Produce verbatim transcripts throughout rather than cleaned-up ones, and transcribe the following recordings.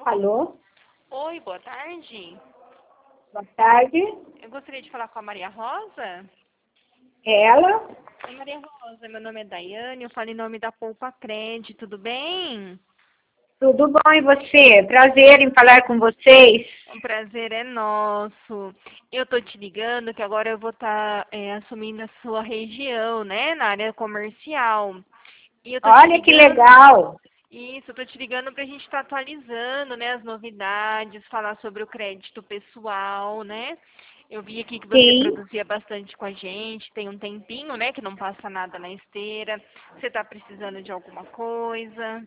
Alô? Oi, boa tarde. Boa tarde. Eu gostaria de falar com a Maria Rosa. Ela? Oi, Maria Rosa, meu nome é Daiane, eu falo em nome da Poupa Crédito, tudo bem? Tudo bom e você? Prazer em falar com vocês. Um prazer é nosso. Eu tô te ligando que agora eu vou estar assumindo a sua região, né, na área comercial. E eu tô te Olha que ligando. legal. Isso, eu tô te ligando pra gente estar atualizando, né, as novidades, falar sobre o crédito pessoal, né? Eu vi aqui que você Sim. produzia bastante com a gente, tem um tempinho, né, que não passa nada na esteira. Você tá precisando de alguma coisa?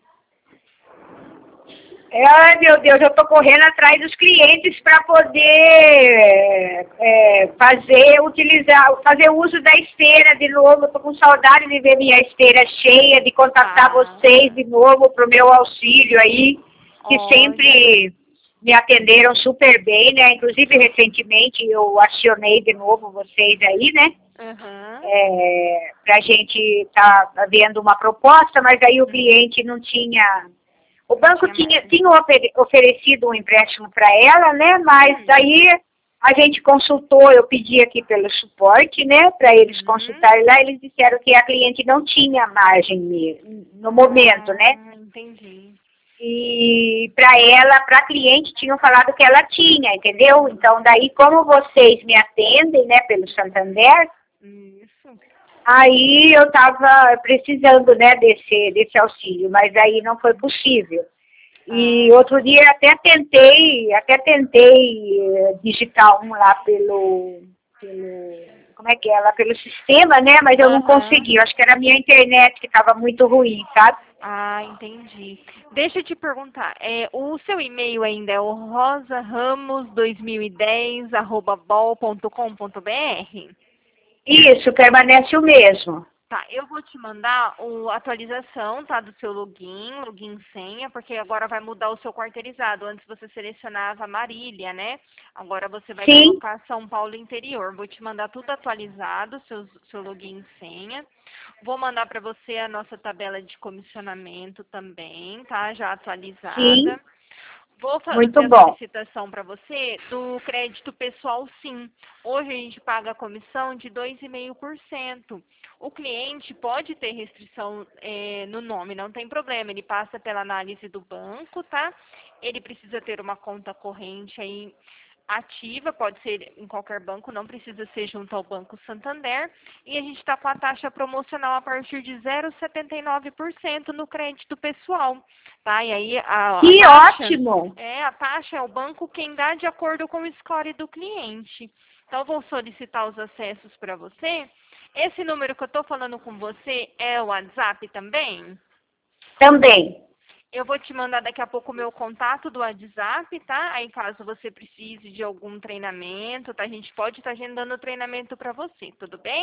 Ai, meu Deus, eu estou correndo atrás dos clientes para poder é, fazer, utilizar, fazer uso da esteira de novo. Estou com saudade de ver minha esteira cheia, de contatar Ah, vocês de novo para o meu auxílio aí, que ótimo. sempre me atenderam super bem, né? Inclusive, recentemente eu acionei de novo vocês aí, né? Aham. É, para a gente estar tá vendo uma proposta, mas aí o cliente não tinha... O Não banco tinha tinha, mais. tinha ofere- oferecido um empréstimo para ela, né? Mas Hum. daí a gente consultou, eu pedi aqui pelo suporte, né? Para eles Uhum. consultarem lá, eles disseram que a cliente não tinha margem mesmo, no momento, né? Ah, entendi. E para ela, para a cliente, tinham falado que ela tinha, entendeu? Então daí, como vocês me atendem, né, pelo Santander, Isso. aí eu estava precisando, né, desse, desse auxílio, mas aí não foi possível. E Ah, outro dia até tentei, até tentei eh, digitar um lá pelo, pelo, como é que é, lá pelo sistema, né, mas eu não aham. consegui, eu acho que era a minha internet que estava muito ruim, sabe? Ah, entendi. Deixa eu te perguntar, é, o seu e-mail ainda é o rosaramos dois mil e dez arroba bol ponto com ponto br? Isso, permanece o mesmo. Tá, eu vou te mandar a atualização, tá, do seu login, login e senha, porque agora vai mudar o seu quarteirizado. Antes você selecionava Marília, né? Agora você vai Sim, colocar São Paulo Interior. Vou te mandar tudo atualizado, seu, seu login e senha. Vou mandar para você a nossa tabela de comissionamento também, tá? Já sim, atualizada. Vou fazer muito a bom. solicitação para você do crédito pessoal sim. Hoje a gente paga a comissão de dois vírgula cinco por cento. O cliente pode ter restrição eh, no nome, não tem problema. Ele passa pela análise do banco, tá? Ele precisa ter uma conta corrente aí ativa, pode ser em qualquer banco, não precisa ser junto ao Banco Santander. E a gente está com a taxa promocional a partir de zero vírgula setenta e nove por cento no crédito pessoal, tá? E aí a, a Que taxa, ótimo! é, a taxa é o banco quem dá de acordo com o score do cliente. Então, eu vou solicitar os acessos para você. Esse número que eu estou falando com você é o WhatsApp também? Também. Eu vou te mandar daqui a pouco o meu contato do WhatsApp, tá? Aí caso você precise de algum treinamento, tá? A gente pode estar agendando o treinamento para você, tudo bem?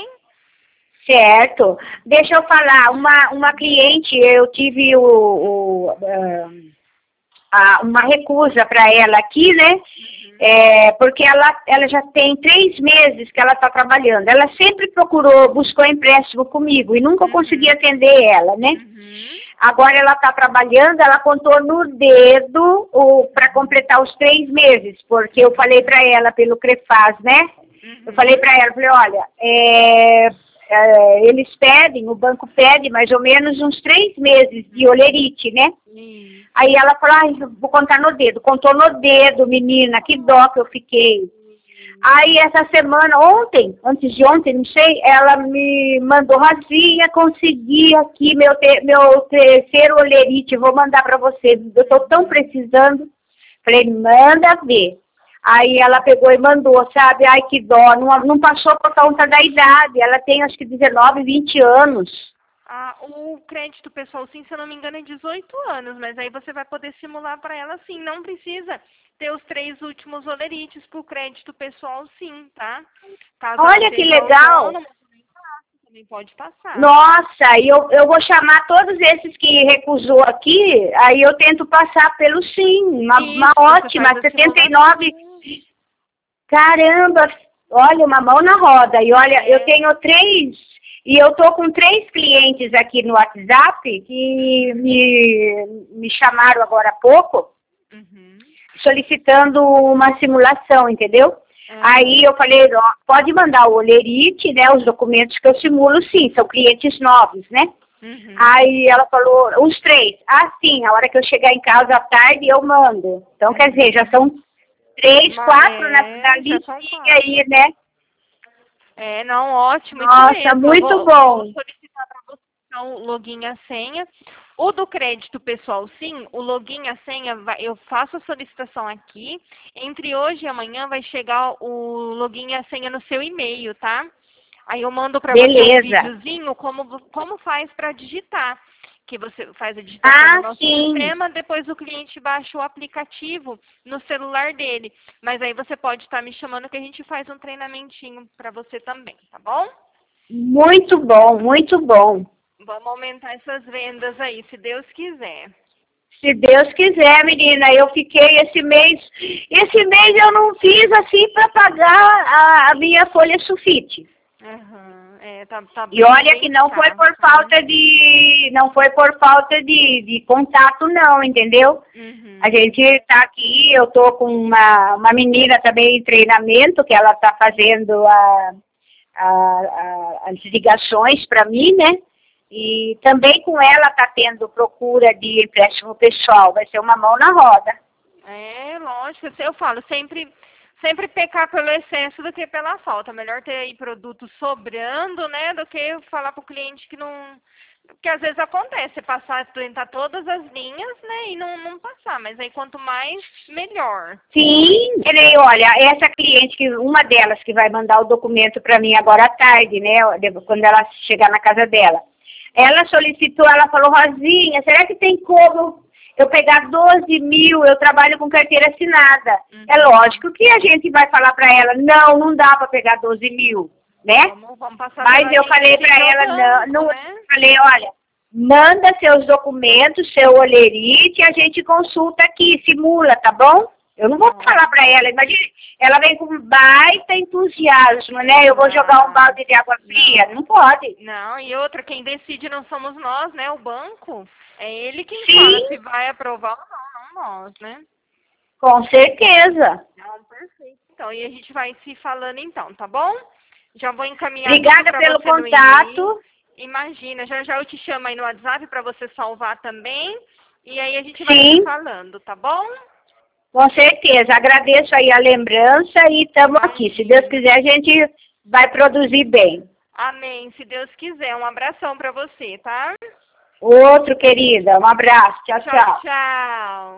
Certo. Deixa eu falar, uma, uma cliente, eu tive o, o, ah, a- uma recusa para ela aqui, né? É, porque ela, ela já tem três meses que ela está trabalhando. Ela sempre procurou, buscou empréstimo comigo e nunca consegui Uhum. atender ela, né? Uhum. Agora ela está trabalhando, ela contou no dedo para completar os três meses, porque eu falei para ela pelo Crefaz, né? Eu falei Uhum. para ela, falei, olha, é, é, eles pedem, o banco pede mais ou menos uns três meses de olerite, né? Isso. Aí ela falou, ai, vou contar no dedo. Contou no dedo, menina, que dó que eu fiquei. Aí essa semana, ontem, antes de ontem, não sei, ela me mandou, Rosinha, consegui aqui meu, te, meu terceiro olerite, vou mandar para você. Eu estou tão precisando. Falei, manda ver. Aí ela pegou e mandou, sabe? Ai, que dó, não, não passou por conta da idade. Ela tem acho que dezenove, vinte anos. Ah, o crédito pessoal, sim, se eu não me engano, é dezoito anos, mas aí você vai poder simular para ela, sim. Não precisa ter os três últimos olerites para o crédito pessoal, sim, tá? Caso ela Olha que seja legal. autônoma, também passa, também pode passar, tá? Nossa, e eu, eu vou chamar todos esses que recusou aqui, aí eu tento passar pelo sim, uma, uma Isso, você ótima, faz a setenta e simulação. nove, caramba, olha, uma mão na roda. E olha, eu É. tenho três, e eu tô com três clientes aqui no WhatsApp que me, me chamaram agora há pouco, Uhum. solicitando uma simulação, entendeu? Uhum. Aí eu falei, ó, pode mandar o Olerite, né, os documentos que eu simulo, sim, são clientes novos, né? Uhum. Aí ela falou, os três, ah, sim, a hora que eu chegar em casa à tarde eu mando. Então, Uhum. quer dizer, já são três, Mas, quatro é, na, na já são listinha quatro. aí, né? É, não, ótimo, isso Nossa, mesmo. muito eu vou, bom. vou solicitar para você então, o login e a senha. O do crédito pessoal, sim, o login e a senha, vai, eu faço a solicitação aqui. Entre hoje e amanhã vai chegar o login e a senha no seu e-mail, tá? Aí eu mando para você um Beleza. videozinho como, como faz para digitar. Que você faz a digitação Ah, no nosso sim. sistema, depois o cliente baixa o aplicativo no celular dele. Mas aí você pode estar me chamando que a gente faz um treinamentinho para você também, tá bom? Muito bom, muito bom. Vamos aumentar essas vendas aí, se Deus quiser. Se Deus quiser, menina, eu fiquei esse mês, esse mês eu não fiz assim para pagar a, a minha folha sulfite. Uhum. É, tá, tá E bem, olha bem que não foi escasso, por falta de, não foi por falta de, de contato não, entendeu? Uhum. A gente está aqui, eu tô com uma, uma menina também em treinamento, que ela está fazendo a, a, a, as ligações para mim, né? E também com ela está tendo procura de empréstimo pessoal, vai ser uma mão na roda. É, lógico, eu falo, sempre, sempre pecar pelo excesso do que pela falta. Melhor ter aí produto sobrando, né, do que falar para o cliente que não... Porque às vezes acontece, passar, tentar todas as linhas, né, e não, não passar. Mas aí quanto mais, melhor. Sim, ele, olha, essa cliente, que uma delas que vai mandar o documento para mim agora à tarde, né, quando ela chegar na casa dela. Ela solicitou, ela falou, Rosinha, será que tem como eu pegar doze mil, eu trabalho com carteira assinada. Uhum. É lógico que a gente vai falar para ela, não, não dá para pegar doze mil, né? Vamos, vamos passar Mas eu falei para ela, banco, não, não né? falei, olha, manda seus documentos, seu olerite, a gente consulta aqui, simula, tá bom? Eu não vou ah. falar para ela, imagine, ela vem com baita entusiasmo, né? Eu vou ah. jogar um balde de água fria, não, não pode. Não, e outra, quem decide não somos nós, né? O banco. É ele quem Sim. fala se vai aprovar ou não, não nós, né? Com certeza. Não, perfeito. Então, e a gente vai se falando então, tá bom? Já vou encaminhar Obrigada tudo pelo você contato. Imagina, já já eu te chamo aí no WhatsApp para você salvar também. E aí a gente vai Sim. se falando, tá bom? Com certeza. Agradeço aí a lembrança e estamos aqui. Se Deus quiser, a gente vai produzir bem. Amém. Se Deus quiser. Um abração para você, tá? Outro, querida. Um abraço. Tchau, tchau. Tchau, tchau.